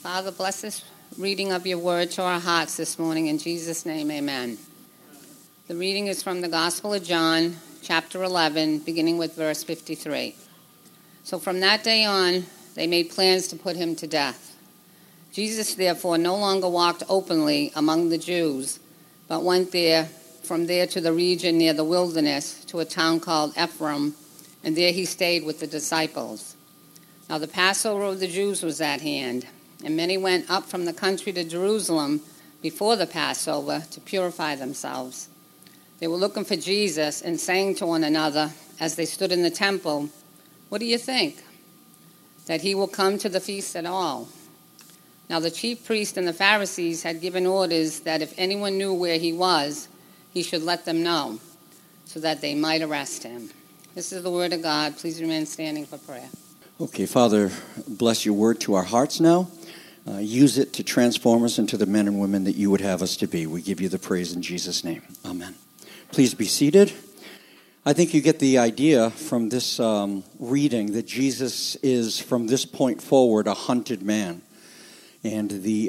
Father, bless this reading of your word to our hearts this morning. In Jesus' name, amen. The reading is from the Gospel of John, chapter 11, beginning with verse 53. So from that day on, they made plans to put him to death. Jesus, therefore, no longer walked openly among the Jews, but went from there to the region near the wilderness, to a town called Ephraim, and there he stayed with the disciples. Now the Passover of the Jews was at hand, and many went up from the country to Jerusalem before the Passover to purify themselves. They were looking for Jesus and saying to one another as they stood in the temple, "What do you think? That he will come to the feast at all?" Now the chief priests and the Pharisees had given orders that if anyone knew where he was, he should let them know, so that they might arrest him. This is the word of God. Please remain standing for prayer. Okay, Father, bless your word to our hearts now. Use it to transform us into the men and women that you would have us to be. We give you the praise in Jesus' name. Amen. Please be seated. I think you get the idea from this reading that Jesus is, from this point forward, a hunted man. And the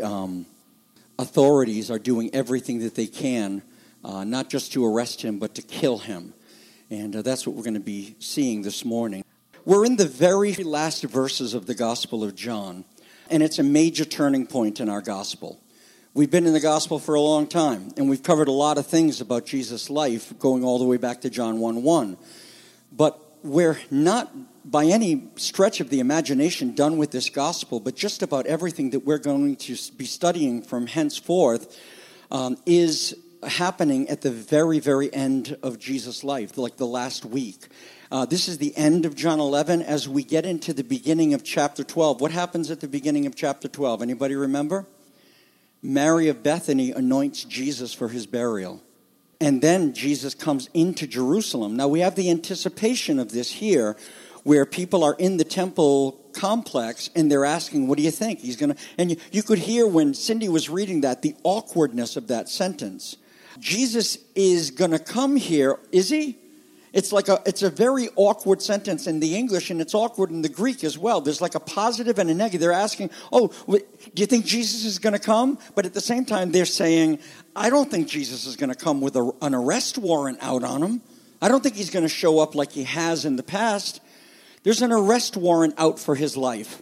authorities are doing everything that they can, not just to arrest him, but to kill him. And that's what we're going to be seeing this morning. We're in the very last verses of the Gospel of John, and it's a major turning point in our Gospel. We've been in the Gospel for a long time, and we've covered a lot of things about Jesus' life, going all the way back to John 1:1. But we're not, by any stretch of the imagination, done with this Gospel, but just about everything that we're going to be studying from henceforth is happening at the very, very end of Jesus' life, like the last week. This is the end of John 11 as we get into the beginning of chapter 12. What happens at the beginning of chapter 12? Anybody remember? Mary of Bethany anoints Jesus for his burial. And then Jesus comes into Jerusalem. Now we have the anticipation of this here, where people are in the temple complex and they're asking, what do you think? He's going to, and you could hear when Cindy was reading that, the awkwardness of that sentence. Jesus is going to come here, is he? It's a very awkward sentence in the English, and it's awkward in the Greek as well. There's like a positive and a negative. They're asking, do you think Jesus is going to come? But at the same time, they're saying, I don't think Jesus is going to come with an arrest warrant out on him. I don't think he's going to show up like he has in the past. There's an arrest warrant out for his life.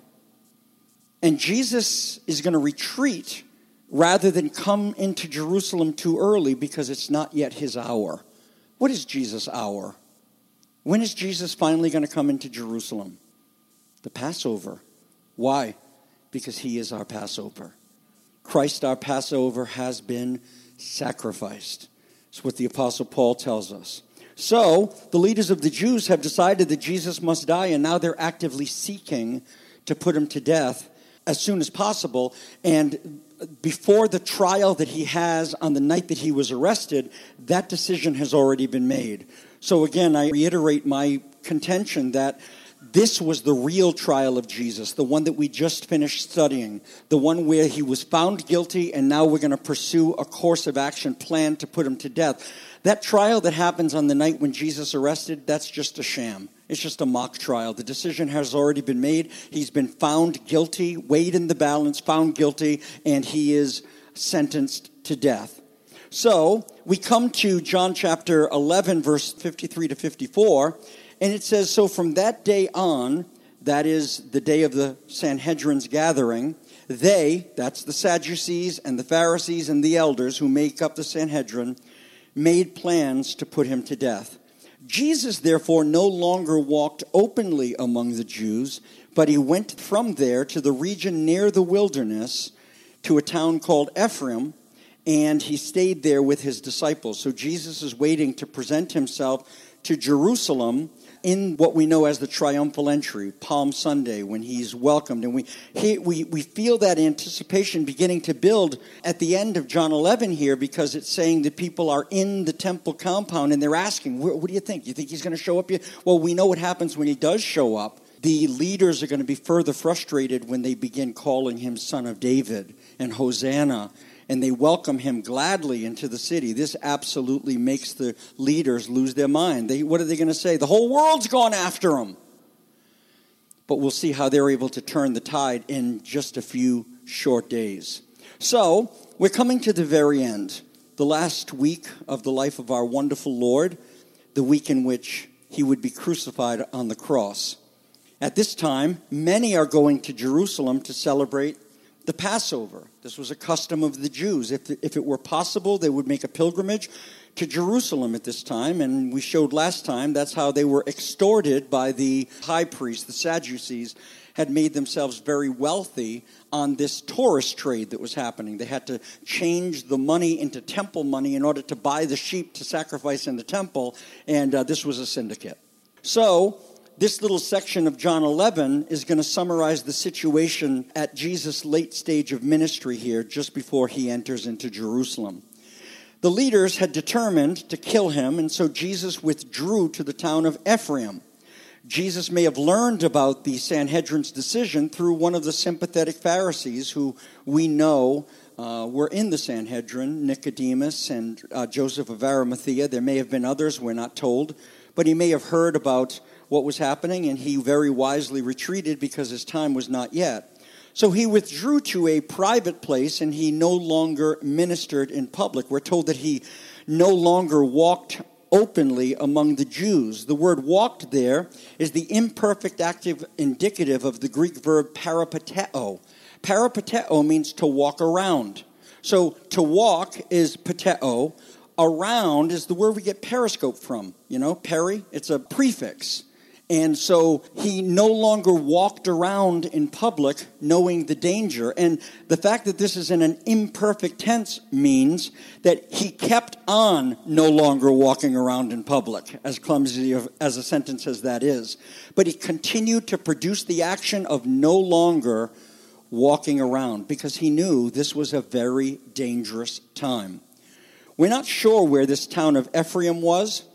And Jesus is going to retreat rather than come into Jerusalem too early because it's not yet his hour. What is Jesus' hour? When is Jesus finally going to come into Jerusalem? The Passover. Why? Because he is our Passover. Christ, our Passover, has been sacrificed. That's what the Apostle Paul tells us. So, the leaders of the Jews have decided that Jesus must die, and now they're actively seeking to put him to death as soon as possible. And before the trial that he has on the night that he was arrested, that decision has already been made. So again, I reiterate my contention that this was the real trial of Jesus, the one that we just finished studying, the one where he was found guilty, and now we're going to pursue a course of action planned to put him to death. That trial that happens on the night when Jesus arrested, that's just a sham. It's just a mock trial. The decision has already been made. He's been found guilty, weighed in the balance, found guilty, and he is sentenced to death. So we come to John chapter 11, verse 53 to 54, and it says, so from that day on, that is the day of the Sanhedrin's gathering, they, that's the Sadducees and the Pharisees and the elders who make up the Sanhedrin, made plans to put him to death. Jesus, therefore, no longer walked openly among the Jews, but he went from there to the region near the wilderness, to a town called Ephraim, and he stayed there with his disciples. So Jesus is waiting to present himself to Jerusalem in what we know as the triumphal entry, Palm Sunday, when he's welcomed. And we feel that anticipation beginning to build at the end of John 11 here, because it's saying that people are in the temple compound and they're asking, what do you think? You think he's going to show up? Well, we know what happens when he does show up. The leaders are going to be further frustrated when they begin calling him Son of David and Hosanna, and they welcome him gladly into the city. This absolutely makes the leaders lose their mind. What are they going to say? The whole world's gone after him. But we'll see how they're able to turn the tide in just a few short days. So, we're coming to the very end, the last week of the life of our wonderful Lord, the week in which he would be crucified on the cross. At this time, many are going to Jerusalem to celebrate the Passover. This was a custom of the Jews. If it were possible, they would make a pilgrimage to Jerusalem at this time. And we showed last time that's how they were extorted by the high priests. The Sadducees had made themselves very wealthy on this tourist trade that was happening. They had to change the money into temple money in order to buy the sheep to sacrifice in the temple. And this was a syndicate. So this little section of John 11 is going to summarize the situation at Jesus' late stage of ministry here, just before he enters into Jerusalem. The leaders had determined to kill him, and so Jesus withdrew to the town of Ephraim. Jesus may have learned about the Sanhedrin's decision through one of the sympathetic Pharisees who we know were in the Sanhedrin, Nicodemus and Joseph of Arimathea. There may have been others, we're not told, but he may have heard about what was happening, and he very wisely retreated because his time was not yet. So he withdrew to a private place, and he no longer ministered in public. We're told that he no longer walked openly among the Jews. The word walked there is the imperfect active indicative of the Greek verb parapateo. Parapateo means to walk around. So to walk is pateo. Around is the word we get periscope from. You know, peri, it's a prefix. And so he no longer walked around in public knowing the danger. And the fact that this is in an imperfect tense means that he kept on no longer walking around in public, as clumsy as a sentence as that is. But he continued to produce the action of no longer walking around because he knew this was a very dangerous time. We're not sure where this town of Ephraim was.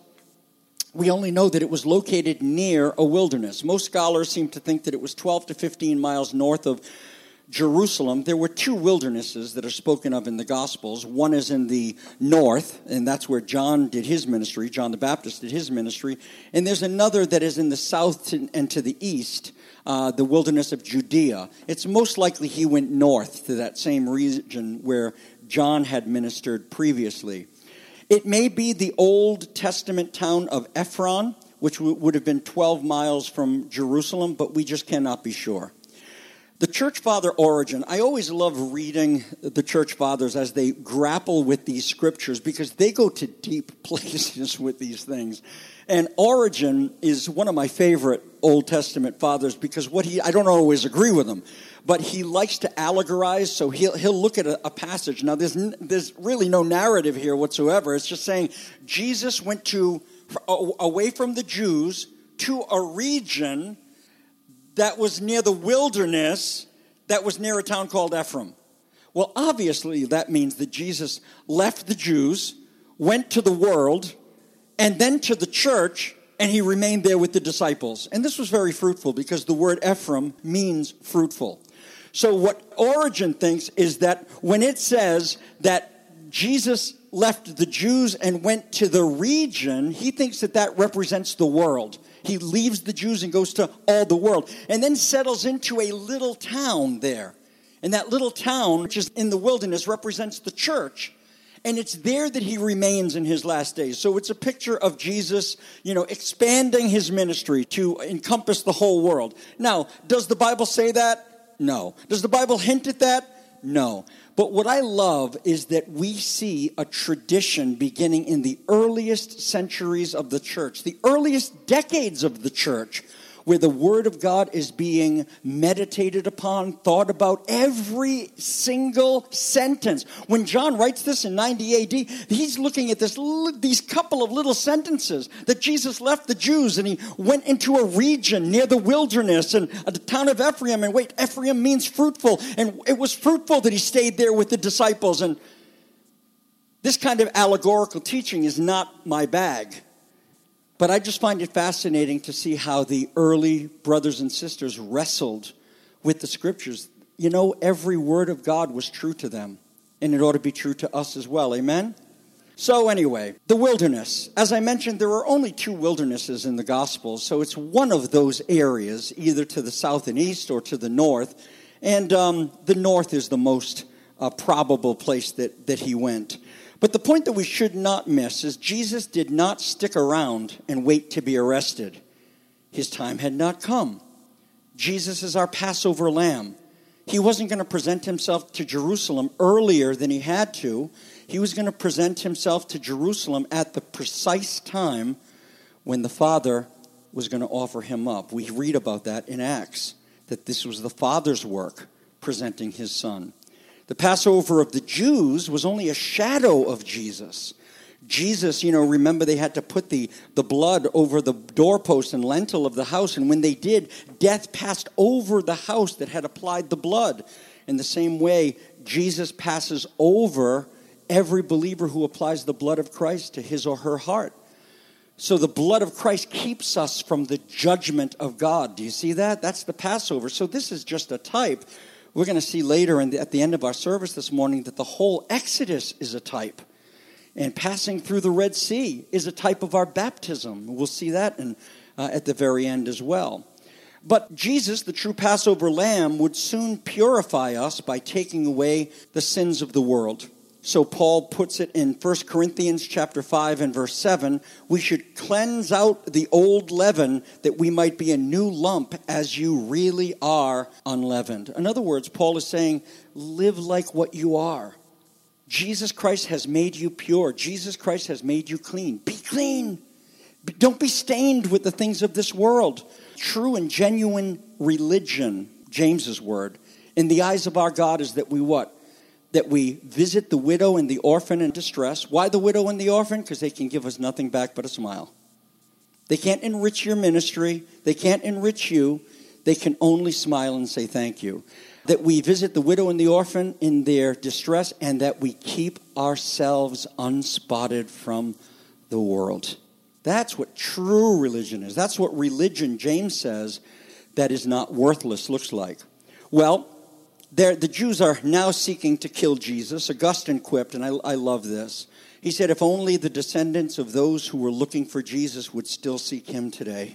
We only know that it was located near a wilderness. Most scholars seem to think that it was 12 to 15 miles north of Jerusalem. There were two wildernesses that are spoken of in the Gospels. One is in the north, and that's where John did his ministry. John the Baptist did his ministry. And there's another that is in the south and to the east, the wilderness of Judea. It's most likely he went north to that same region where John had ministered previously. It may be the Old Testament town of Ephron, which would have been 12 miles from Jerusalem, but we just cannot be sure. The church father Origen, I always love reading the church fathers as they grapple with these scriptures because they go to deep places with these things. And Origen is one of my favorite Old Testament fathers because I don't always agree with him, but he likes to allegorize, so he'll look at a passage. Now, there's really no narrative here whatsoever. It's just saying Jesus went away from the Jews to a region that was near the wilderness, that was near a town called Ephraim. Well, obviously, that means that Jesus left the Jews, went to the world, and then to the church, and he remained there with the disciples. And this was very fruitful because the word Ephraim means fruitful. So what Origen thinks is that when it says that Jesus left the Jews and went to the region, he thinks that represents the world. He leaves the Jews and goes to all the world, and then settles into a little town there. And that little town, which is in the wilderness, represents the church. And it's there that he remains in his last days. So it's a picture of Jesus, expanding his ministry to encompass the whole world. Now, does the Bible say that? No. Does the Bible hint at that? No. But what I love is that we see a tradition beginning in the earliest centuries of the church, the earliest decades of the church, where the Word of God is being meditated upon, thought about, every single sentence. When John writes this in 90 AD, he's looking at these couple of little sentences that Jesus left the Jews and he went into a region near the wilderness and the town of Ephraim. And wait, Ephraim means fruitful. And it was fruitful that he stayed there with the disciples. And this kind of allegorical teaching is not my bag. But I just find it fascinating to see how the early brothers and sisters wrestled with the scriptures. Every word of God was true to them, and it ought to be true to us as well. Amen? So anyway, the wilderness. As I mentioned, there are only two wildernesses in the Gospels, so it's one of those areas, either to the south and east or to the north. And the north is the most probable place that he went. But the point that we should not miss is Jesus did not stick around and wait to be arrested. His time had not come. Jesus is our Passover lamb. He wasn't going to present himself to Jerusalem earlier than he had to. He was going to present himself to Jerusalem at the precise time when the Father was going to offer him up. We read about that in Acts, that this was the Father's work, presenting his Son. The Passover of the Jews was only a shadow of Jesus. Jesus, remember they had to put the blood over the doorpost and lintel of the house, and when they did, death passed over the house that had applied the blood. In the same way, Jesus passes over every believer who applies the blood of Christ to his or her heart. So the blood of Christ keeps us from the judgment of God. Do you see that? That's the Passover. So this is just a type. We're going to see later at the end of our service this morning that the whole Exodus is a type. And passing through the Red Sea is a type of our baptism. We'll see that at the very end as well. But Jesus, the true Passover lamb, would soon purify us by taking away the sins of the world. So Paul puts it in 1 Corinthians chapter 5 and verse 7, we should cleanse out the old leaven that we might be a new lump as you really are unleavened. In other words, Paul is saying, live like what you are. Jesus Christ has made you pure. Jesus Christ has made you clean. Be clean. Don't be stained with the things of this world. True and genuine religion, James's word, in the eyes of our God is that we what? That we visit the widow and the orphan in distress. Why the widow and the orphan? Because they can give us nothing back but a smile. They can't enrich your ministry. They can't enrich you. They can only smile and say thank you. That we visit the widow and the orphan in their distress, and that we keep ourselves unspotted from the world. That's what true religion is. That's what religion, James says, that is not worthless looks like. Well, the Jews are now seeking to kill Jesus. Augustine quipped, and I love this. He said, if only the descendants of those who were looking for Jesus would still seek him today.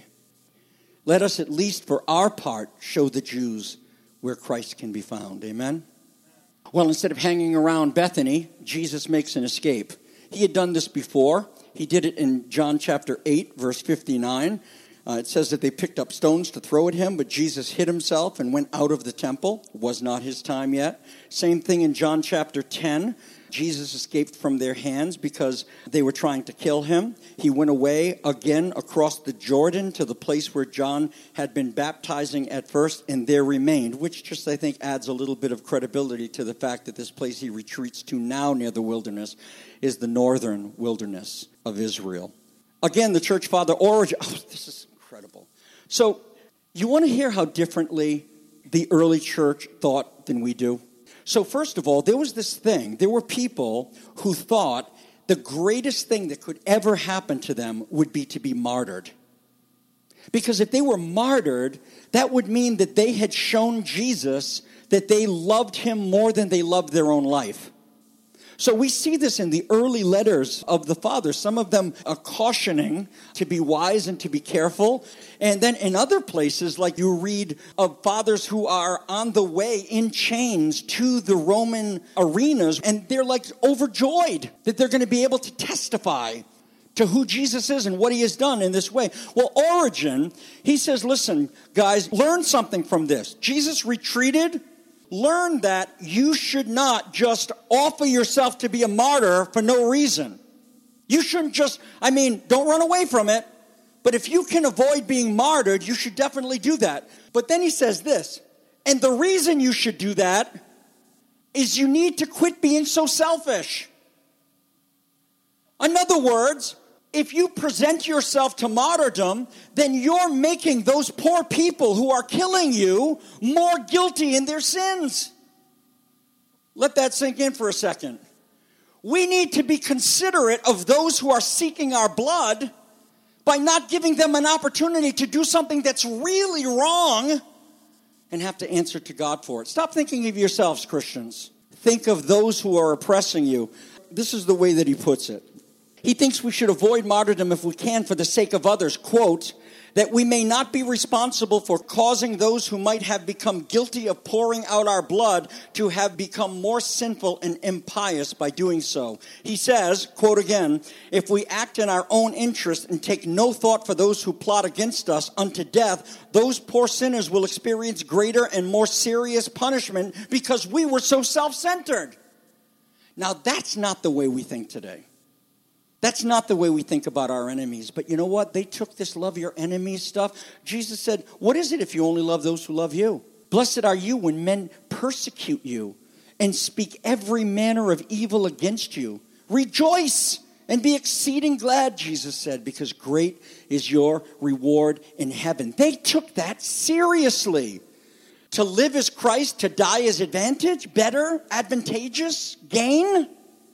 Let us at least for our part show the Jews where Christ can be found. Amen? Well, instead of hanging around Bethany, Jesus makes an escape. He had done this before. He did it in John chapter 8, verse 59. It says that they picked up stones to throw at him, but Jesus hid himself and went out of the temple. It was not his time yet. Same thing in John chapter 10. Jesus escaped from their hands because they were trying to kill him. He went away again across the Jordan to the place where John had been baptizing at first, and there remained, which just, I think, adds a little bit of credibility to the fact that this place he retreats to now near the wilderness is the northern wilderness of Israel. Again, the church father Origen, this is incredible. So, you want to hear how differently the early church thought than we do? So first of all, there was this thing. There were people who thought the greatest thing that could ever happen to them would be to be martyred. Because if they were martyred, that would mean that they had shown Jesus that they loved him more than they loved their own life. So we see this in the early letters of the fathers. Some of them are cautioning to be wise and to be careful. And then in other places, like you read of fathers who are on the way in chains to the Roman arenas, and they're like overjoyed that they're going to be able to testify to who Jesus is and what he has done in this way. Well, Origen, he says, listen, guys, learn something from this. Jesus retreated. Learn that you should not just offer yourself to be a martyr for no reason. You shouldn't just, don't run away from it. But if you can avoid being martyred, you should definitely do that. But then he says this, and the reason you should do that is you need to quit being so selfish. In other words, if you present yourself to martyrdom, then you're making those poor people who are killing you more guilty in their sins. Let that sink in for a second. We need to be considerate of those who are seeking our blood by not giving them an opportunity to do something that's really wrong and have to answer to God for it. Stop thinking of yourselves, Christians. Think of those who are oppressing you. This is the way that he puts it. He thinks we should avoid martyrdom if we can for the sake of others. Quote, that we may not be responsible for causing those who might have become guilty of pouring out our blood to have become more sinful and impious by doing so. He says, quote again, if we act in our own interest and take no thought for those who plot against us unto death, those poor sinners will experience greater and more serious punishment because we were so self-centered. Now, that's not the way we think today. That's not the way we think about our enemies. But you know what? They took this love your enemies stuff. Jesus said, what is it if you only love those who love you? Blessed are you when men persecute you and speak every manner of evil against you. Rejoice and be exceeding glad, Jesus said, because great is your reward in heaven. They took that seriously. To live as Christ, to die as advantage, better, advantageous, gain.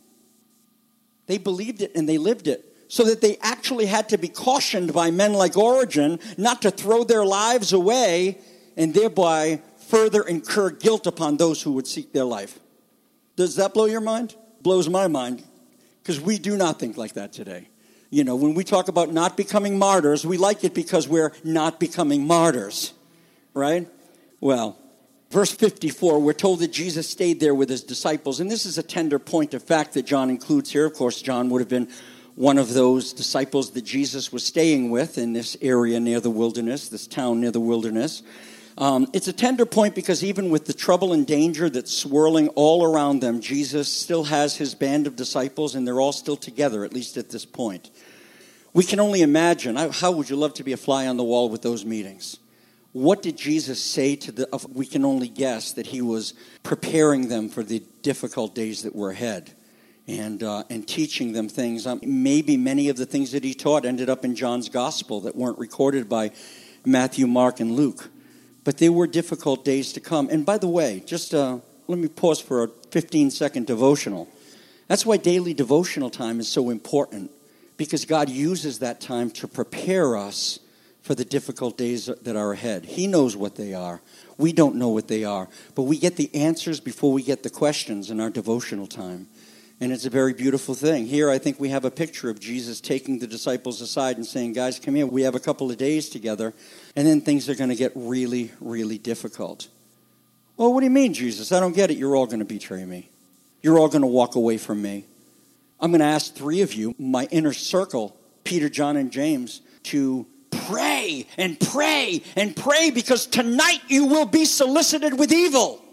They believed it and they lived it, so that they actually had to be cautioned by men like Origen not to throw their lives away and thereby further incur guilt upon those who would seek their life. Does that blow your mind? Blows my mind, because we do not think like that today. You know, when we talk about not becoming martyrs, we like it because we're not becoming martyrs, right? Well, verse 54, we're told that Jesus stayed there with his disciples. And this is a tender point of fact that John includes here. Of course, John would have been one of those disciples that Jesus was staying with in this area near the wilderness, this town near the wilderness. It's a tender point because even with the trouble and danger that's swirling all around them, Jesus still has his band of disciples, and they're all still together, at least at this point. We can only imagine. How would you love to be a fly on the wall with those meetings? What did Jesus say to them? We can only guess that he was preparing them for the difficult days that were ahead and teaching them things. Maybe many of the things that he taught ended up in John's gospel that weren't recorded by Matthew, Mark, and Luke. But there were difficult days to come. And by the way, just let me pause for a 15-second devotional. That's why daily devotional time is so important, because God uses that time to prepare us for the difficult days that are ahead. He knows what they are. We don't know what they are. But we get the answers before we get the questions in our devotional time. And it's a very beautiful thing. Here I think we have a picture of Jesus taking the disciples aside and saying, guys, come here. We have a couple of days together. And then things are going to get really, really difficult. Well, what do you mean, Jesus? I don't get it. You're all going to betray me. You're all going to walk away from me. I'm going to ask three of you, my inner circle, Peter, John, and James, to pray and pray and pray, because tonight you will be solicited with evil.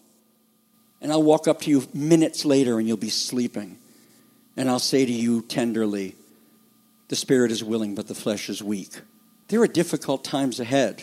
And I'll walk up to you minutes later and you'll be sleeping. And I'll say to you tenderly, the spirit is willing, but the flesh is weak. There are difficult times ahead.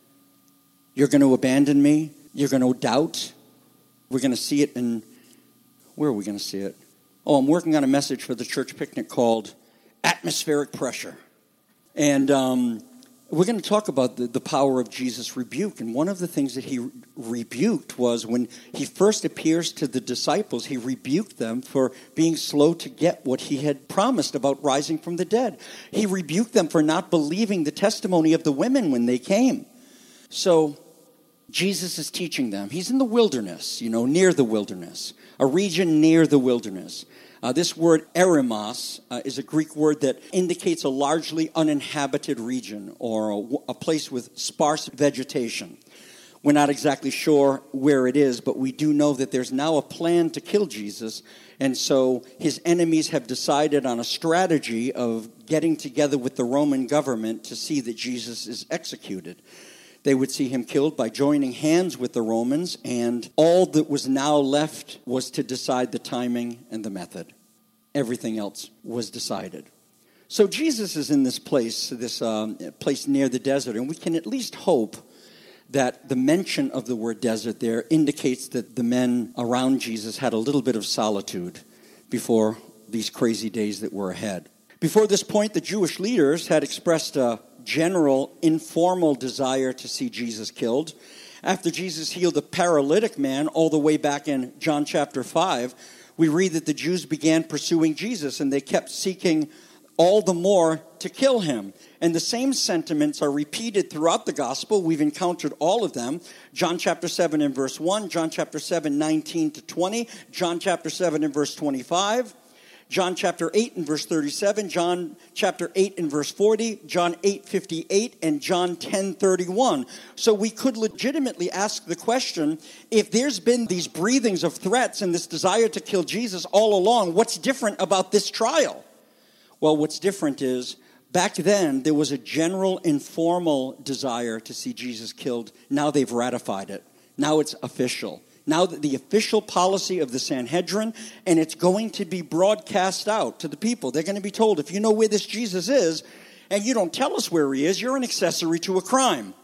You're going to abandon me. You're going to doubt. We're going to see it in, where are we going to see it? Oh, I'm working on a message for the church picnic called Atmospheric Pressure. And we're going to talk about the power of Jesus' rebuke. And one of the things that he rebuked was when he first appears to the disciples, he rebuked them for being slow to get what he had promised about rising from the dead. He rebuked them for not believing the testimony of the women when they came. So Jesus is teaching them. He's in the wilderness, near the wilderness, a region near the wilderness. This word eremos is a Greek word that indicates a largely uninhabited region or a place with sparse vegetation. We're not exactly sure where it is, but we do know that there's now a plan to kill Jesus. And so his enemies have decided on a strategy of getting together with the Roman government to see that Jesus is executed. They would see him killed by joining hands with the Romans, and all that was now left was to decide the timing and the method. Everything else was decided. So Jesus is in this place near the desert, and we can at least hope that the mention of the word desert there indicates that the men around Jesus had a little bit of solitude before these crazy days that were ahead. Before this point, the Jewish leaders had expressed a general, informal desire to see Jesus killed. After Jesus healed the paralytic man all the way back in John chapter 5, we read that the Jews began pursuing Jesus, and they kept seeking all the more to kill him. And the same sentiments are repeated throughout the gospel. We've encountered all of them. John chapter 7 and verse 1, John chapter 7, 19 to 20, John chapter 7 and verse 25. John chapter 8 and verse 37, John chapter 8 and verse 40, John 8:58, and John 10:31. So we could legitimately ask the question, if there's been these breathings of threats and this desire to kill Jesus all along, what's different about this trial? Well, what's different is, back then there was a general informal desire to see Jesus killed. Now they've ratified it. Now it's official. Now the official policy of the Sanhedrin, and it's going to be broadcast out to the people. They're going to be told, if you know where this Jesus is, and you don't tell us where he is, you're an accessory to a crime.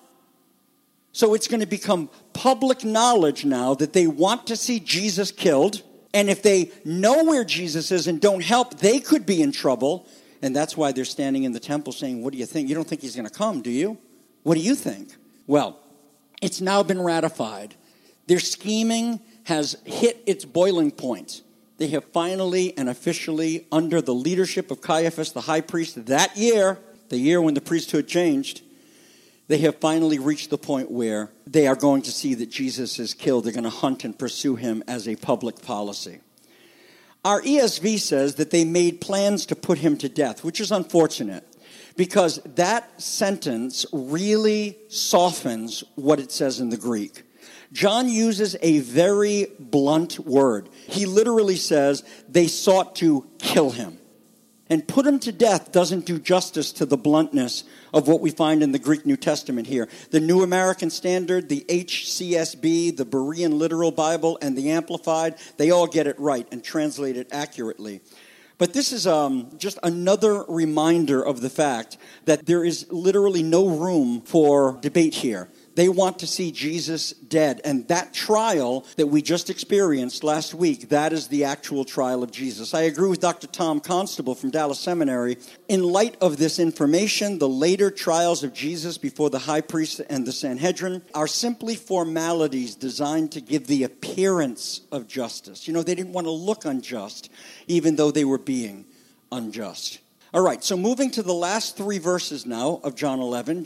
So it's going to become public knowledge now that they want to see Jesus killed, and if they know where Jesus is and don't help, they could be in trouble. And that's why they're standing in the temple saying, what do you think? You don't think he's going to come, do you? What do you think? Well, it's now been ratified. Their scheming has hit its boiling point. They have finally and officially, under the leadership of Caiaphas, the high priest, that year, the year when the priesthood changed, they have finally reached the point where they are going to see that Jesus is killed. They're going to hunt and pursue him as a public policy. Our ESV says that they made plans to put him to death, which is unfortunate, because that sentence really softens what it says in the Greek. John uses a very blunt word. He literally says they sought to kill him. And put him to death doesn't do justice to the bluntness of what we find in the Greek New Testament here. The New American Standard, the HCSB, the Berean Literal Bible, and the Amplified, they all get it right and translate it accurately. But this is just another reminder of the fact that there is literally no room for debate here. They want to see Jesus dead. And that trial that we just experienced last week, that is the actual trial of Jesus. I agree with Dr. Tom Constable from Dallas Seminary. In light of this information, the later trials of Jesus before the high priest and the Sanhedrin are simply formalities designed to give the appearance of justice. You know, they didn't want to look unjust, even though they were being unjust. All right, so moving to the last three verses now of John 11,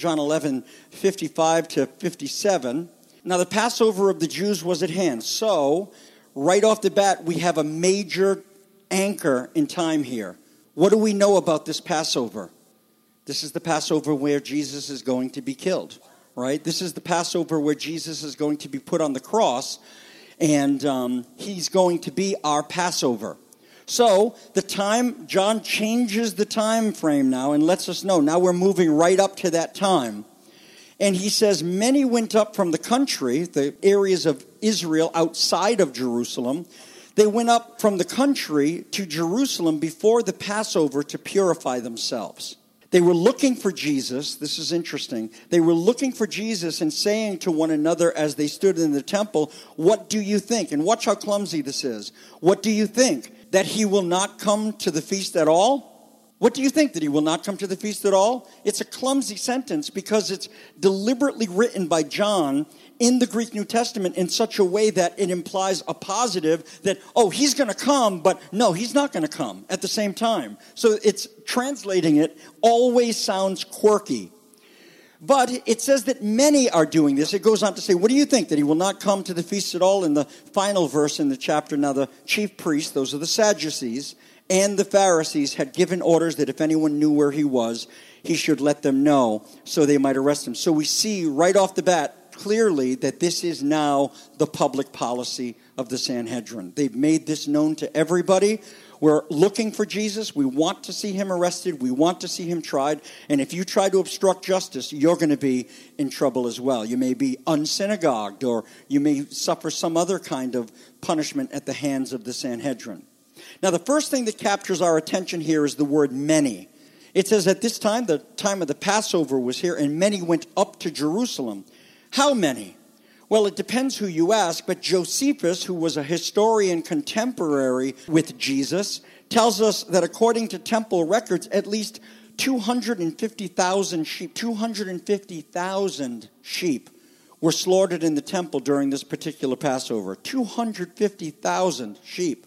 55 to 57. Now the Passover of the Jews was at hand. So, right off the bat, we have a major anchor in time here. What do we know about this Passover? This is the Passover where Jesus is going to be killed, right? This is the Passover where Jesus is going to be put on the cross, and he's going to be our Passover. So, the time, John changes the time frame now and lets us know. Now we're moving right up to that time. And he says, many went up from the country, the areas of Israel outside of Jerusalem. They went up from the country to Jerusalem before the Passover to purify themselves. They were looking for Jesus. This is interesting. They were looking for Jesus and saying to one another as they stood in the temple, what do you think? And watch how clumsy this is. What do you think? That he will not come to the feast at all? What do you think, that he will not come to the feast at all? It's a clumsy sentence because it's deliberately written by John in the Greek New Testament in such a way that it implies a positive that, oh, he's going to come, but no, he's not going to come at the same time. So it's translating it always sounds quirky. But it says that many are doing this. It goes on to say, what do you think, that he will not come to the feast at all? In the final verse in the chapter, now the chief priests, those are the Sadducees, and the Pharisees had given orders that if anyone knew where he was, he should let them know so they might arrest him. So we see right off the bat clearly that this is now the public policy of the Sanhedrin. They've made this known to everybody. We're looking for Jesus. We want to see him arrested. We want to see him tried. And if you try to obstruct justice, you're going to be in trouble as well. You may be unsynagogued, or you may suffer some other kind of punishment at the hands of the Sanhedrin. Now, the first thing that captures our attention here is the word many. It says at this time, the time of the Passover was here, and many went up to Jerusalem. How many? Well, it depends who you ask, but Josephus, who was a historian contemporary with Jesus, tells us that according to temple records, at least 250,000 sheep were slaughtered in the temple during this particular Passover. 250,000 sheep.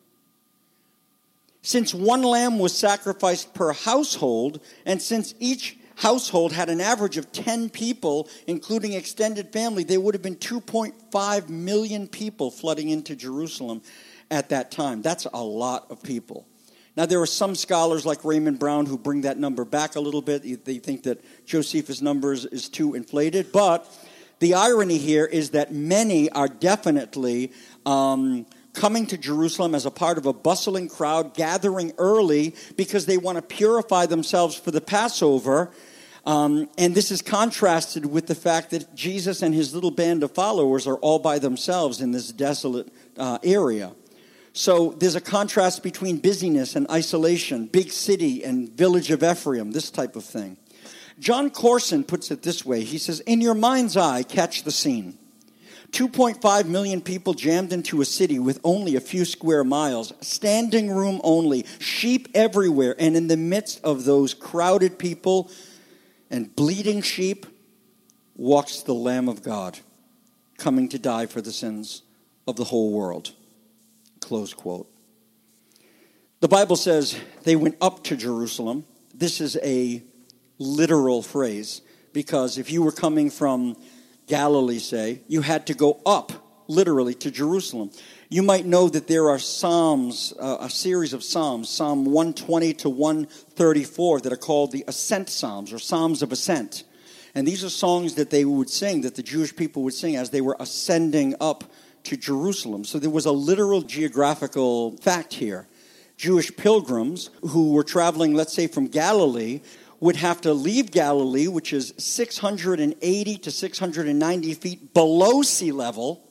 Since one lamb was sacrificed per household, and since each household had an average of 10 people, including extended family, there would have been 2.5 million people flooding into Jerusalem at that time. That's a lot of people. Now, there are some scholars like Raymond Brown who bring that number back a little bit. They think that Josephus' numbers is too inflated. But the irony here is that many are definitely coming to Jerusalem as a part of a bustling crowd, gathering early because they want to purify themselves for the Passover. And this is contrasted with the fact that Jesus and his little band of followers are all by themselves in this desolate area. So there's a contrast between busyness and isolation, big city and village of Ephraim, this type of thing. John Corson puts it this way. He says, in your mind's eye, catch the scene. 2.5 million people jammed into a city with only a few square miles, standing room only, sheep everywhere, and in the midst of those crowded people and bleeding sheep walks the Lamb of God, coming to die for the sins of the whole world. Close quote. The Bible says they went up to Jerusalem. This is a literal phrase because if you were coming from Galilee, say, you had to go up literally to Jerusalem. You might know that there are psalms, a series of psalms, Psalm 120 to 134, that are called the Ascent Psalms or Psalms of Ascent. And these are songs that they would sing, that the Jewish people would sing as they were ascending up to Jerusalem. So there was a literal geographical fact here. Jewish pilgrims who were traveling, let's say, from Galilee, would have to leave Galilee, which is 680 to 690 feet below sea level,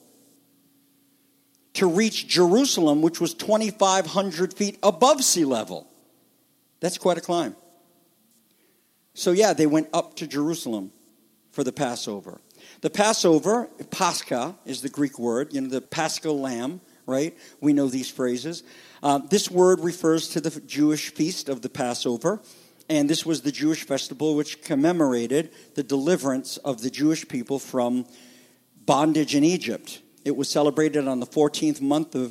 to reach Jerusalem, which was 2,500 feet above sea level. That's quite a climb. So yeah, they went up to Jerusalem for the Passover. The Passover, Pascha is the Greek word, the Paschal lamb, right? We know these phrases. This word refers to the Jewish feast of the Passover, and this was the Jewish festival which commemorated the deliverance of the Jewish people from bondage in Egypt. It was celebrated on the 14th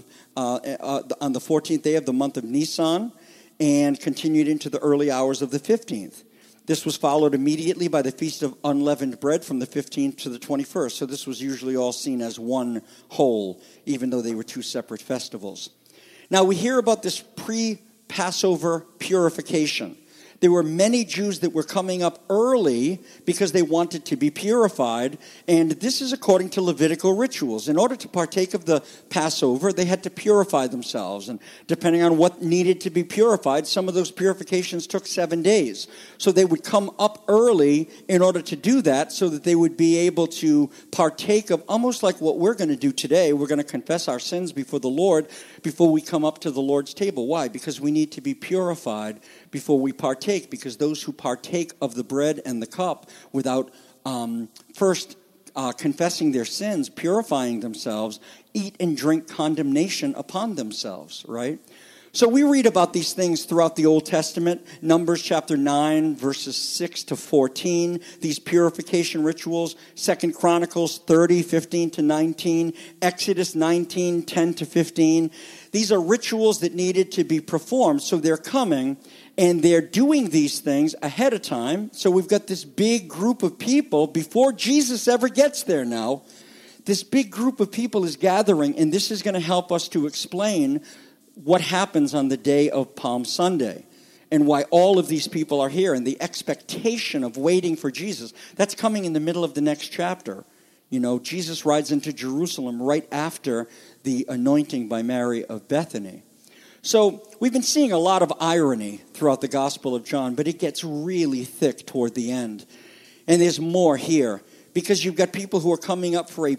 on the 14th day of the month of Nisan, and continued into the early hours of the 15th. This was followed immediately by the Feast of Unleavened Bread from the 15th to the 21st. So this was usually all seen as one whole, even though they were two separate festivals. Now we hear about this pre-Passover purification. There were many Jews that were coming up early because they wanted to be purified, and this is according to Levitical rituals. In order to partake of the Passover, they had to purify themselves, and depending on what needed to be purified, some of those purifications took 7 days. So they would come up early in order to do that so that they would be able to partake of almost like what we're going to do today. We're going to confess our sins before the Lord before we come up to the Lord's table. Why? Because we need to be purified before we partake, because those who partake of the bread and the cup without first confessing their sins, purifying themselves, eat and drink condemnation upon themselves, right? So we read about these things throughout the Old Testament. Numbers chapter 9, verses 6 to 14, these purification rituals. 2 Chronicles 30, 15 to 19. Exodus 19, 10 to 15. These are rituals that needed to be performed. So they're coming, and they're doing these things ahead of time. So we've got this big group of people before Jesus ever gets there now. This big group of people is gathering, and this is going to help us to explain what happens on the day of Palm Sunday and why all of these people are here and the expectation of waiting for Jesus. That's coming in the middle of the next chapter. Jesus rides into Jerusalem right after the anointing by Mary of Bethany. So we've been seeing a lot of irony throughout the Gospel of John, but it gets really thick toward the end. And there's more here because you've got people who are coming up for a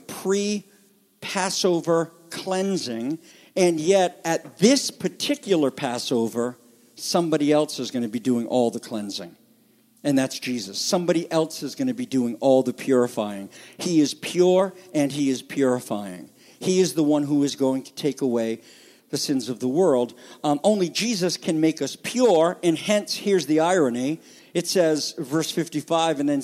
pre-Passover cleansing, and yet at this particular Passover, somebody else is going to be doing all the cleansing. And that's Jesus. Somebody else is going to be doing all the purifying. He is pure and he is purifying. He is the one who is going to take away the sins of the world. Only Jesus can make us pure, and hence, here's the irony. It says, verse 55 and then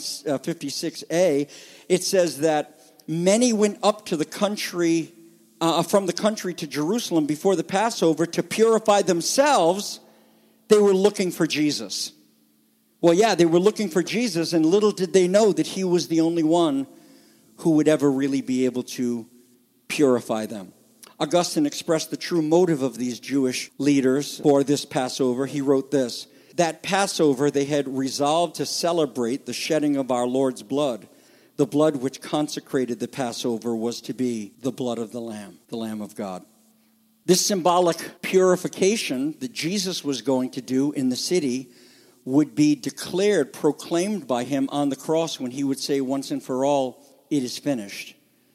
56a, it says that many went up to the country, from the country to Jerusalem before the Passover to purify themselves. They were looking for Jesus. Well, yeah, they were looking for Jesus, and little did they know that he was the only one who would ever really be able to purify them. Augustine expressed the true motive of these Jewish leaders for this Passover. He wrote this: that Passover they had resolved to celebrate the shedding of our Lord's blood. The blood which consecrated the Passover was to be the blood of the Lamb of God. This symbolic purification that Jesus was going to do in the city would be declared, proclaimed by him on the cross when he would say once and for all, "It is finished."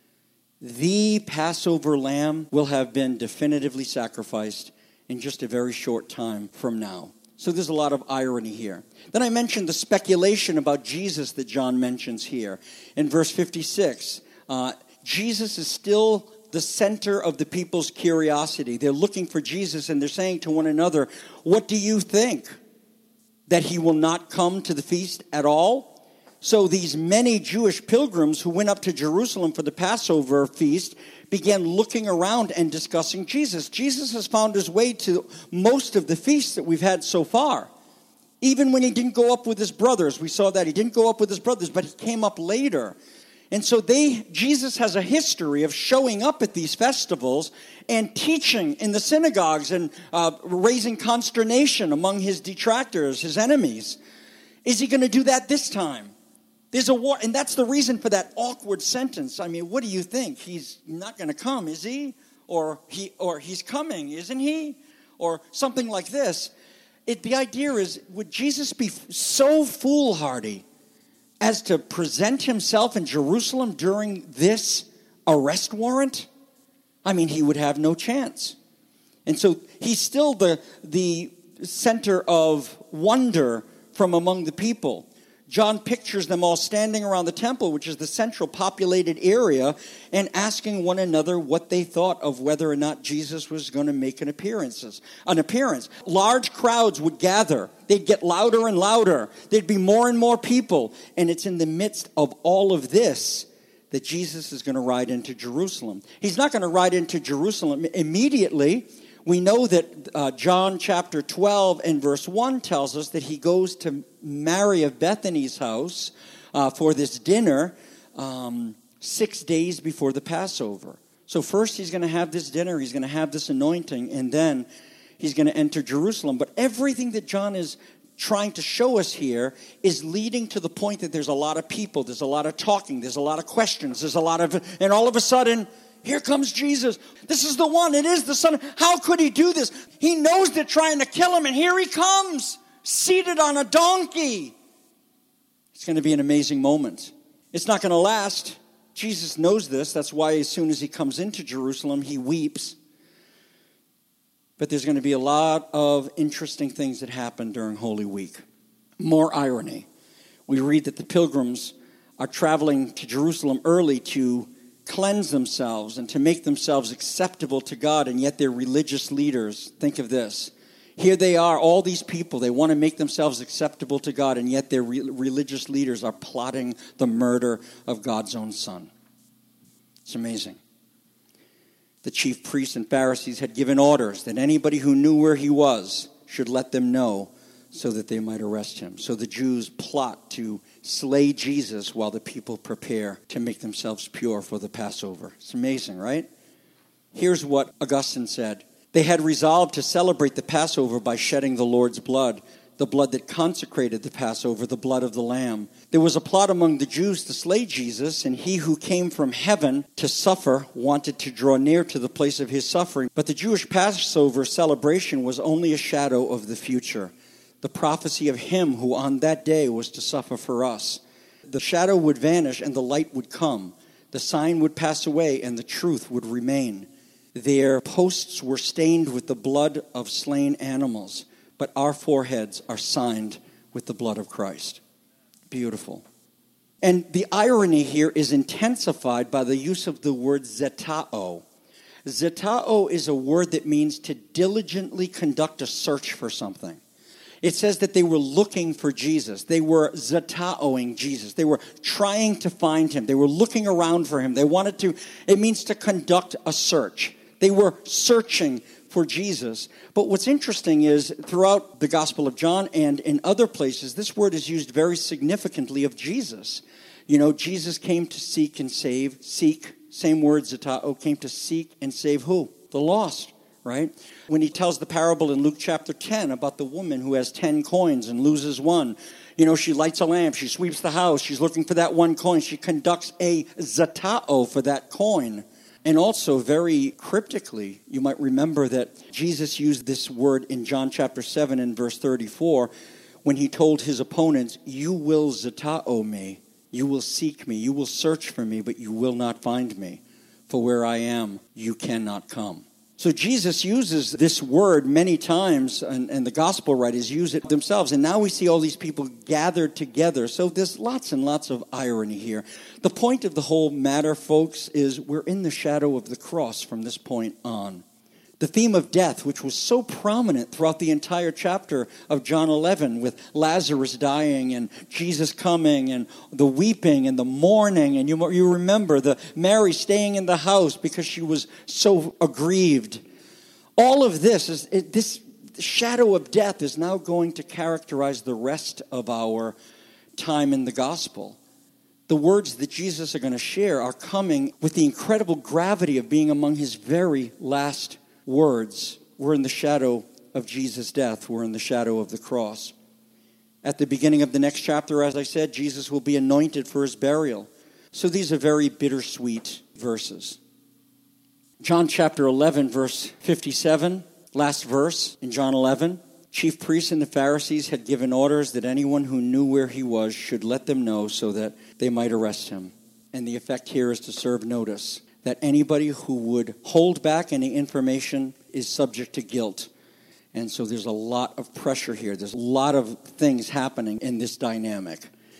The Passover lamb will have been definitively sacrificed in just a very short time from now. So there's a lot of irony here. Then I mentioned the speculation about Jesus that John mentions here. In verse 56, Jesus is still the center of the people's curiosity. They're looking for Jesus and they're saying to one another, "What do you think? That he will not come to the feast at all?" So these many Jewish pilgrims who went up to Jerusalem for the Passover feast began looking around and discussing Jesus. Jesus has found his way to most of the feasts that we've had so far. Even when he didn't go up with his brothers, we saw that he didn't go up with his brothers, but he came up later. And so Jesus has a history of showing up at these festivals and teaching in the synagogues and raising consternation among his detractors, his enemies. Is he going to do that this time? There's a war, and that's the reason for that awkward sentence. I mean, what do you think? He's not going to come, is he? Or he's coming, isn't he? Or something like this. The idea is, would Jesus be so foolhardy as to present himself in Jerusalem during this arrest warrant? I mean, he would have no chance. And so he's still the center of wonder from among the people. John pictures them all standing around the temple, which is the central populated area, and asking one another what they thought of whether or not Jesus was going to make an appearance. Large crowds would gather. They'd get louder and louder. There'd be more and more people. And it's in the midst of all of this that Jesus is going to ride into Jerusalem. He's not going to ride into Jerusalem immediately. We know that John chapter 12 and verse 1 tells us that he goes to Mary of Bethany's house for this dinner 6 days before the Passover. So first he's going to have this dinner, he's going to have this anointing, and then he's going to enter Jerusalem. But everything that John is trying to show us here is leading to the point that there's a lot of people, there's a lot of talking, there's a lot of questions, and all of a sudden, here comes Jesus. This is the one. It is the Son. How could he do this? He knows they're trying to kill him, and here he comes, seated on a donkey. It's going to be an amazing moment. It's not going to last. Jesus knows this. That's why as soon as he comes into Jerusalem, he weeps. But there's going to be a lot of interesting things that happen during Holy Week. More irony. We read that the pilgrims are traveling to Jerusalem early to cleanse themselves and to make themselves acceptable to God, and yet they're religious leaders. Think of this. Here they are, all these people, they want to make themselves acceptable to God, and yet their religious leaders are plotting the murder of God's own Son. It's amazing. The chief priests and Pharisees had given orders that anybody who knew where he was should let them know so that they might arrest him. So the Jews plot to slay Jesus while the people prepare to make themselves pure for the Passover. It's amazing, right? Here's what Augustine said. They had resolved to celebrate the Passover by shedding the Lord's blood, the blood that consecrated the Passover, the blood of the Lamb. There was a plot among the Jews to slay Jesus, and he who came from heaven to suffer wanted to draw near to the place of his suffering. But the Jewish Passover celebration was only a shadow of the future, the prophecy of him who on that day was to suffer for us. The shadow would vanish and the light would come. The sign would pass away and the truth would remain. Their posts were stained with the blood of slain animals, but our foreheads are signed with the blood of Christ. Beautiful. And the irony here is intensified by the use of the word zetao. Zetao is a word that means to diligently conduct a search for something. It says that they were looking for Jesus. They were zetaoing Jesus. They were trying to find him. They were looking around for him. It means to conduct a search. They were searching for Jesus. But what's interesting is throughout the Gospel of John and in other places, this word is used very significantly of Jesus. You know, Jesus came to seek and save, seek same word, zetao, came to seek and save who? The lost, right? When he tells the parable in Luke chapter 10 about the woman who has 10 coins and loses one, she lights a lamp, she sweeps the house, she's looking for that one coin, she conducts a zetao for that coin. And also, very cryptically, you might remember that Jesus used this word in John chapter 7 and verse 34 when he told his opponents, you will zetao me, you will seek me, you will search for me, but you will not find me. For where I am, you cannot come. So Jesus uses this word many times, and the gospel writers use it themselves. And now we see all these people gathered together. So there's lots and lots of irony here. The point of the whole matter, folks, is we're in the shadow of the cross from this point on. The theme of death, which was so prominent throughout the entire chapter of John 11, with Lazarus dying and Jesus coming and the weeping and the mourning. And you remember the Mary staying in the house because she was so aggrieved. All of this, this shadow of death is now going to characterize the rest of our time in the gospel. The words that Jesus are going to share are coming with the incredible gravity of being among his very last words. We're in the shadow of Jesus' death. We're in the shadow of the cross. At the beginning of the next chapter, as I said, Jesus will be anointed for his burial. So these are very bittersweet verses. John chapter 11, verse 57, last verse in John 11. Chief priests and the Pharisees had given orders that anyone who knew where he was should let them know so that they might arrest him. And the effect here is to serve notice that anybody who would hold back any information is subject to guilt. And so there's a lot of pressure here. There's a lot of things happening in this dynamic.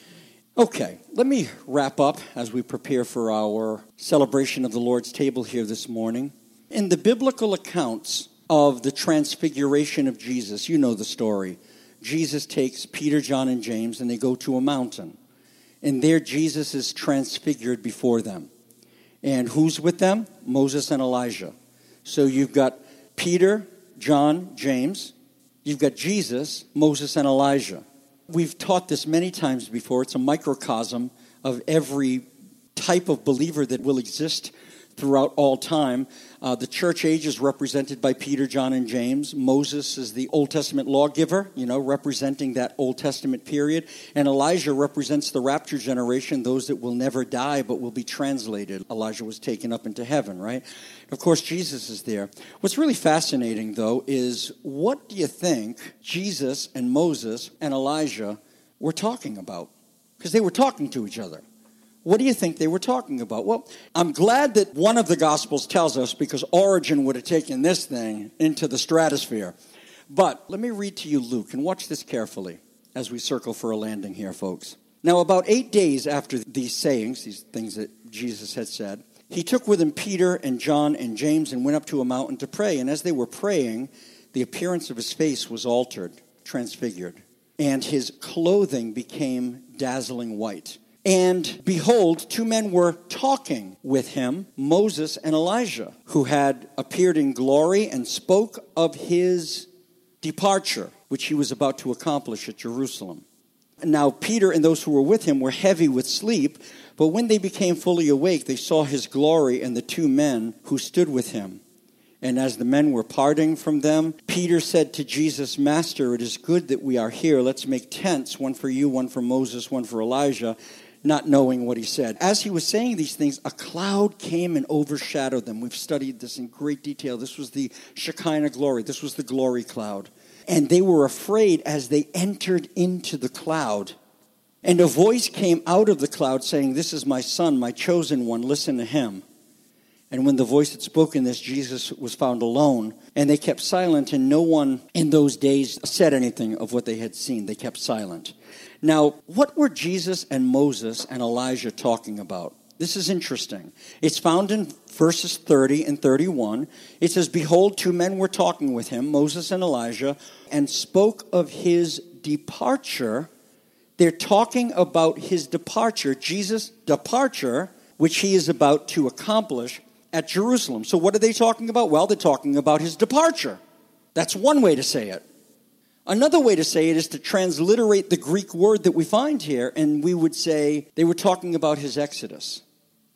Okay, let me wrap up as we prepare for our celebration of the Lord's table here this morning. In the biblical accounts of the transfiguration of Jesus, you know the story. Jesus takes Peter, John, and James, and they go to a mountain. And there Jesus is transfigured before them. And who's with them? Moses and Elijah. So you've got Peter, John, James. You've got Jesus, Moses, and Elijah. We've taught this many times before. It's a microcosm of every type of believer that will exist throughout all time. The church age is represented by Peter, John, and James. Moses is the Old Testament lawgiver, representing that Old Testament period. And Elijah represents the rapture generation, those that will never die but will be translated. Elijah was taken up into heaven, right? Of course, Jesus is there. What's really fascinating, though, is what do you think Jesus and Moses and Elijah were talking about? Because they were talking to each other. What do you think they were talking about? Well, I'm glad that one of the Gospels tells us, because Origen would have taken this thing into the stratosphere. But let me read to you Luke, and watch this carefully as we circle for a landing here, folks. Now, about 8 days after these sayings, these things that Jesus had said, he took with him Peter and John and James and went up to a mountain to pray. And as they were praying, the appearance of his face was altered, transfigured, and his clothing became dazzling white. And behold, two men were talking with him, Moses and Elijah, who had appeared in glory and spoke of his departure, which he was about to accomplish at Jerusalem. Now Peter and those who were with him were heavy with sleep, but when they became fully awake, they saw his glory and the two men who stood with him. And as the men were parting from them, Peter said to Jesus, Master, it is good that we are here. Let's make tents, one for you, one for Moses, one for Elijah, not knowing what he said. As he was saying these things, a cloud came and overshadowed them. We've studied this in great detail. This was the Shekinah glory. This was the glory cloud. And they were afraid as they entered into the cloud. And a voice came out of the cloud saying, This is my son, my chosen one. Listen to him. And when the voice had spoken this, Jesus was found alone. And they kept silent, and no one in those days said anything of what they had seen. They kept silent. Now, what were Jesus and Moses and Elijah talking about? This is interesting. It's found in verses 30 and 31. It says, Behold, two men were talking with him, Moses and Elijah, and spoke of his departure. They're talking about his departure, Jesus' departure, which he is about to accomplish at Jerusalem. So what are they talking about? Well, they're talking about his departure. That's one way to say it. Another way to say it is to transliterate the Greek word that we find here, and we would say they were talking about his exodus.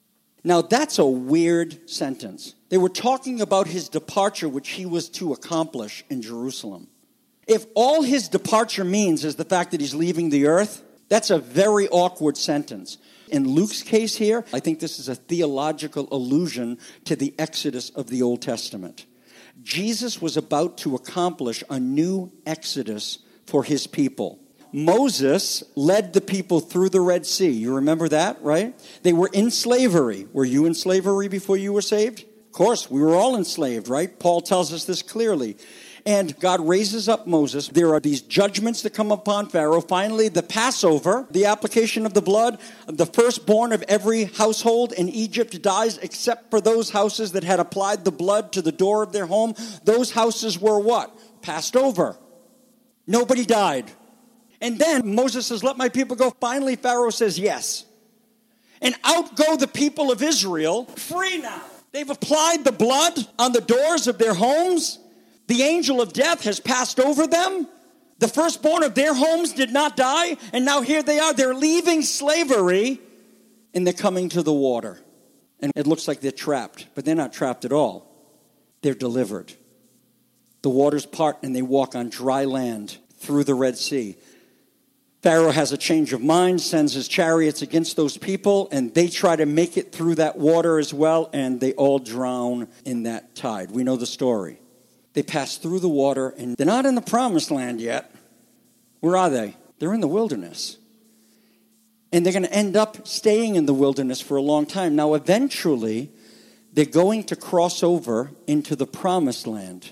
Now, that's a weird sentence. They were talking about his departure, which he was to accomplish in Jerusalem. If all his departure means is the fact that he's leaving the earth, that's a very awkward sentence. In Luke's case here, I think this is a theological allusion to the Exodus of the Old Testament. Jesus was about to accomplish a new Exodus for his people. Moses led the people through the Red Sea. You remember that, right? They were in slavery. Were you in slavery before you were saved? Of course, we were all enslaved, right? Paul tells us this clearly. And God raises up Moses. There are these judgments that come upon Pharaoh. Finally, the Passover, the application of the blood, the firstborn of every household in Egypt dies except for those houses that had applied the blood to the door of their home. Those houses were what? Passed over. Nobody died. And then Moses says, let my people go. Finally, Pharaoh says yes. And out go the people of Israel, free now. They've applied the blood on the doors of their homes. The angel of death has passed over them. The firstborn of their homes did not die. And now here they are. They're leaving slavery and they're coming to the water. And it looks like they're trapped, but they're not trapped at all. They're delivered. The waters part and they walk on dry land through the Red Sea. Pharaoh has a change of mind, sends his chariots against those people, and they try to make it through that water as well, and they all drown in that tide. We know the story. They pass through the water, and they're not in the promised land yet. Where are they? They're in the wilderness. And they're going to end up staying in the wilderness for a long time. Now, eventually, they're going to cross over into the promised land.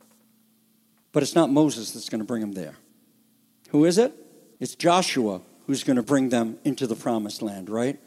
But it's not Moses that's going to bring them there. Who is it? It's Joshua who's going to bring them into the promised land, right?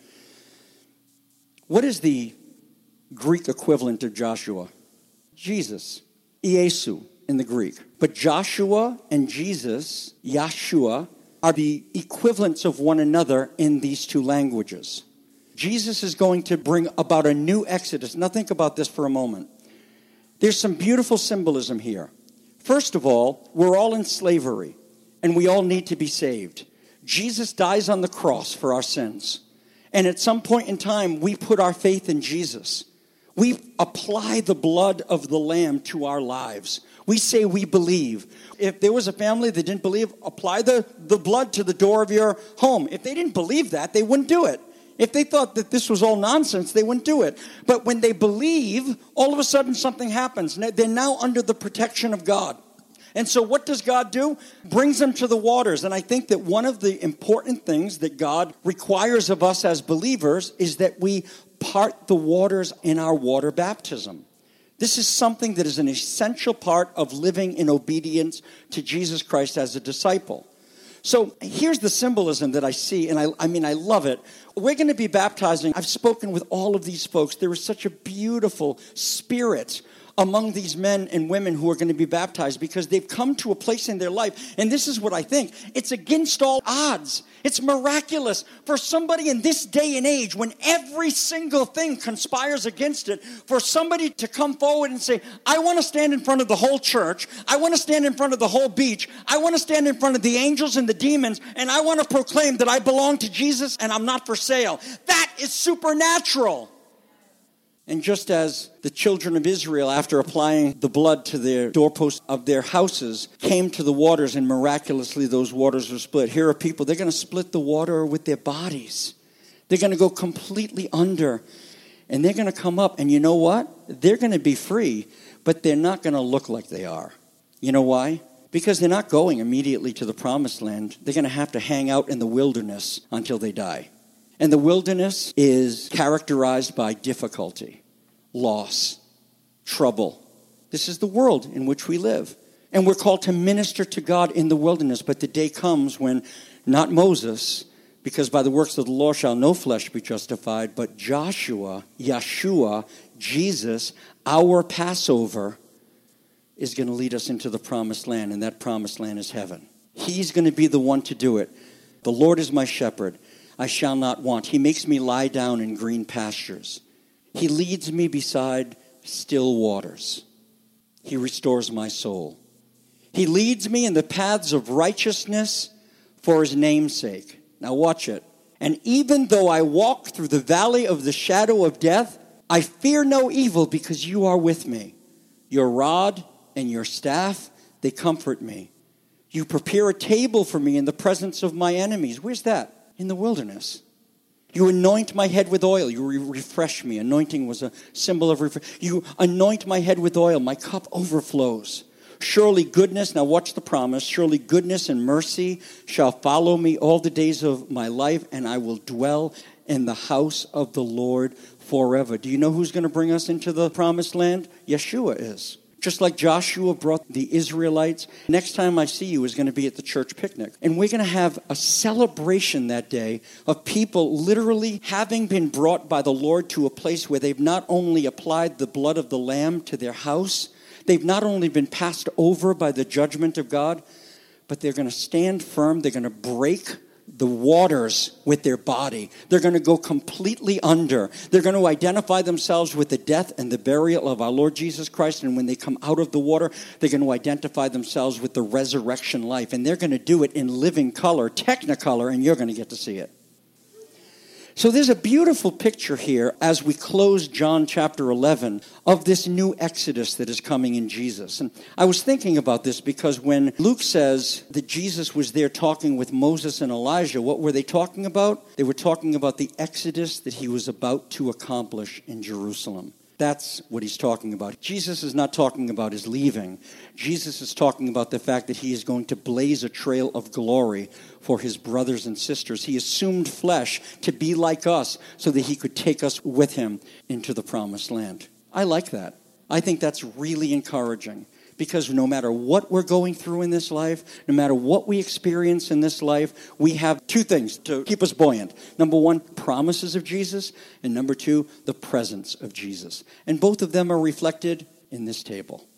What is the Greek equivalent of Joshua? Jesus. Iesu in the Greek. But Joshua and Jesus, Yeshua, are the equivalents of one another in these two languages. Jesus is going to bring about a new exodus. Now think about this for a moment. There's some beautiful symbolism here. First of all, we're all in slavery. And we all need to be saved. Jesus dies on the cross for our sins. And at some point in time, we put our faith in Jesus. We apply the blood of the Lamb to our lives. We say we believe. If there was a family that didn't believe, apply the blood to the door of your home. If they didn't believe that, they wouldn't do it. If they thought that this was all nonsense, they wouldn't do it. But when they believe, all of a sudden something happens. They're now under the protection of God. And so what does God do? Brings them to the waters. And I think that one of the important things that God requires of us as believers is that we part the waters in our water baptism. This is something that is an essential part of living in obedience to Jesus Christ as a disciple. So here's the symbolism that I see, and I love it. We're going to be baptizing. I've spoken with all of these folks. There is such a beautiful spirit among these men and women who are going to be baptized because they've come to a place in their life. And this is what I think. It's against all odds. It's miraculous for somebody in this day and age when every single thing conspires against it, for somebody to come forward and say, I want to stand in front of the whole church. I want to stand in front of the whole beach. I want to stand in front of the angels and the demons. And I want to proclaim that I belong to Jesus and I'm not for sale. That is supernatural. And just as the children of Israel, after applying the blood to their doorposts of their houses, came to the waters and miraculously those waters were split. Here are people, they're going to split the water with their bodies. They're going to go completely under. And they're going to come up. And you know what? They're going to be free, but they're not going to look like they are. You know why? Because they're not going immediately to the promised land. They're going to have to hang out in the wilderness until they die. And the wilderness is characterized by difficulty, loss, trouble. This is the world in which we live. And we're called to minister to God in the wilderness. But the day comes when not Moses, because by the works of the law shall no flesh be justified, but Joshua, Yeshua, Jesus, our Passover, is going to lead us into the promised land. And that promised land is heaven. He's going to be the one to do it. The Lord is my shepherd. I shall not want. He makes me lie down in green pastures. He leads me beside still waters. He restores my soul. He leads me in the paths of righteousness for his name's sake. Now watch it. And even though I walk through the valley of the shadow of death, I fear no evil because you are with me. Your rod and your staff, they comfort me. You prepare a table for me in the presence of my enemies. Where's that? In the wilderness. You anoint my head with oil. You refresh me. Anointing was a symbol of refresh. You anoint my head with oil. My cup overflows. Surely goodness, now watch the promise, surely goodness and mercy shall follow me all the days of my life, and I will dwell in the house of the Lord forever. Do you know who's going to bring us into the promised land? Yeshua is. Just like Joshua brought the Israelites, next time I see you is going to be at the church picnic. And we're going to have a celebration that day of people literally having been brought by the Lord to a place where they've not only applied the blood of the Lamb to their house, they've not only been passed over by the judgment of God, but they're going to stand firm. They're going to break the waters with their body. They're going to go completely under. They're going to identify themselves with the death and the burial of our Lord Jesus Christ. And when they come out of the water, they're going to identify themselves with the resurrection life. And they're going to do it in living color, technicolor, and you're going to get to see it. So there's a beautiful picture here as we close John chapter 11 of this new exodus that is coming in Jesus. And I was thinking about this because when Luke says that Jesus was there talking with Moses and Elijah, what were they talking about? They were talking about the exodus that he was about to accomplish in Jerusalem. That's what he's talking about. Jesus is not talking about his leaving. Jesus is talking about the fact that he is going to blaze a trail of glory for his brothers and sisters. He assumed flesh to be like us so that he could take us with him into the promised land. I like that. I think that's really encouraging. Because no matter what we're going through in this life, no matter what we experience in this life, we have two things to keep us buoyant. Number one, promises of Jesus. And number two, the presence of Jesus. And both of them are reflected in this table.